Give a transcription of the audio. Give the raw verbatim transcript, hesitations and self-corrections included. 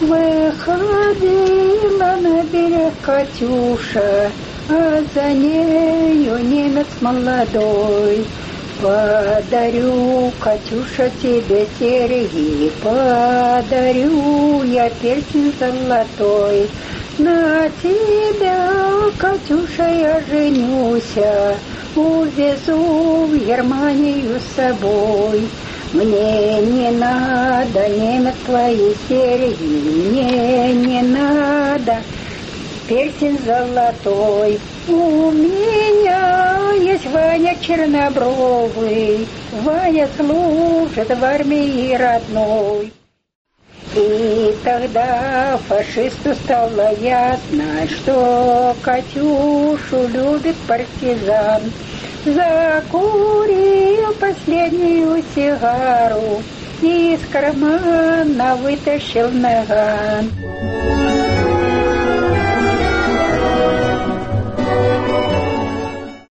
Выходила на берег Катюша, а за нею немец молодой. Подарю, Катюша, тебе серьги, подарю я перстень золотой. На тебя, Катюша, я женюся, увезу в Германию с собой. Мне не надо, немец, твои серьги, мне не надо перстень золотой. У меня есть Ваня чернобровый, Ваня служит в армии родной. И тогда фашисту стало ясно, что Катюшу любит партизан. Закурил последнюю сигару и из кармана вытащил наган.